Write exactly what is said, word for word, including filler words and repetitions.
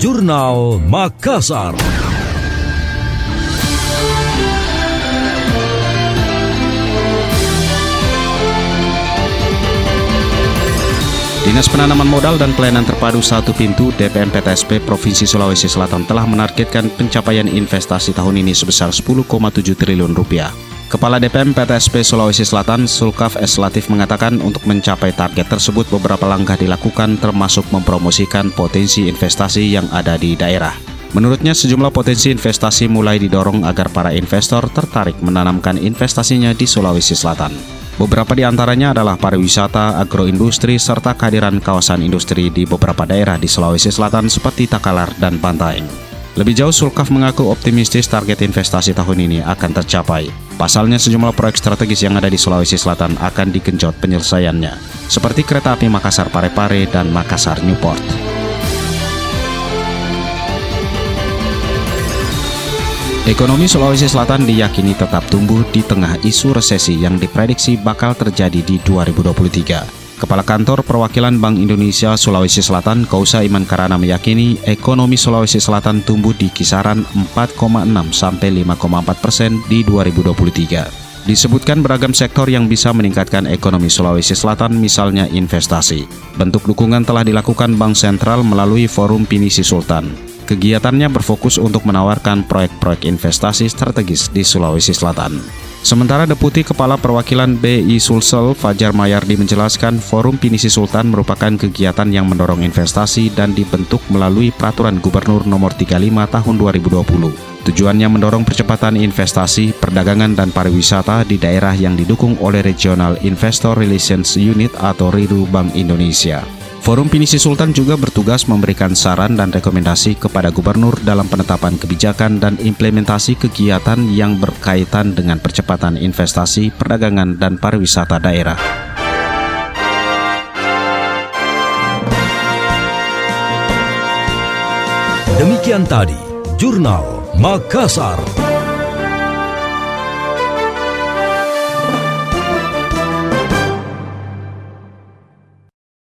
Jurnal Makassar. Dinas Penanaman Modal dan Pelayanan Terpadu Satu Pintu D P M P T S P Provinsi Sulawesi Selatan telah menargetkan pencapaian investasi tahun ini sebesar sepuluh koma tujuh triliun rupiah. Kepala D P M P T S P Sulawesi Selatan, Sulkaf S. Latif mengatakan untuk mencapai target tersebut beberapa langkah dilakukan termasuk mempromosikan potensi investasi yang ada di daerah. Menurutnya sejumlah potensi investasi mulai didorong agar para investor tertarik menanamkan investasinya di Sulawesi Selatan. Beberapa di antaranya adalah pariwisata, agroindustri, serta kehadiran kawasan industri di beberapa daerah di Sulawesi Selatan seperti Takalar dan Bantaeng. Lebih jauh, Sulkaf mengaku optimistis target investasi tahun ini akan tercapai. Pasalnya, sejumlah proyek strategis yang ada di Sulawesi Selatan akan digenjot penyelesaiannya, seperti kereta api Makassar Parepare dan Makassar Newport. Ekonomi Sulawesi Selatan diyakini tetap tumbuh di tengah isu resesi yang diprediksi bakal terjadi di dua ribu dua puluh tiga. Kepala Kantor Perwakilan Bank Indonesia Sulawesi Selatan, Kausa Iman Karana meyakini ekonomi Sulawesi Selatan tumbuh di kisaran empat koma enam sampai lima koma empat persen di dua ribu dua puluh tiga. Disebutkan beragam sektor yang bisa meningkatkan ekonomi Sulawesi Selatan, misalnya investasi. Bentuk dukungan telah dilakukan Bank Sentral melalui Forum Pinisi Sultan. Kegiatannya berfokus untuk menawarkan proyek-proyek investasi strategis di Sulawesi Selatan. Sementara Deputi Kepala Perwakilan B I Sulsel, Fajar Mayardi menjelaskan Forum Pinisi Sultan merupakan kegiatan yang mendorong investasi dan dibentuk melalui Peraturan Gubernur Nomor tiga puluh lima Tahun dua ribu dua puluh. Tujuannya mendorong percepatan investasi, perdagangan, dan pariwisata di daerah yang didukung oleh Regional Investor Relations Unit atau R I R U Bank Indonesia. Forum Pinisi Sultan juga bertugas memberikan saran dan rekomendasi kepada gubernur dalam penetapan kebijakan dan implementasi kegiatan yang berkaitan dengan percepatan investasi, perdagangan, dan pariwisata daerah. Demikian tadi Jurnal Makassar.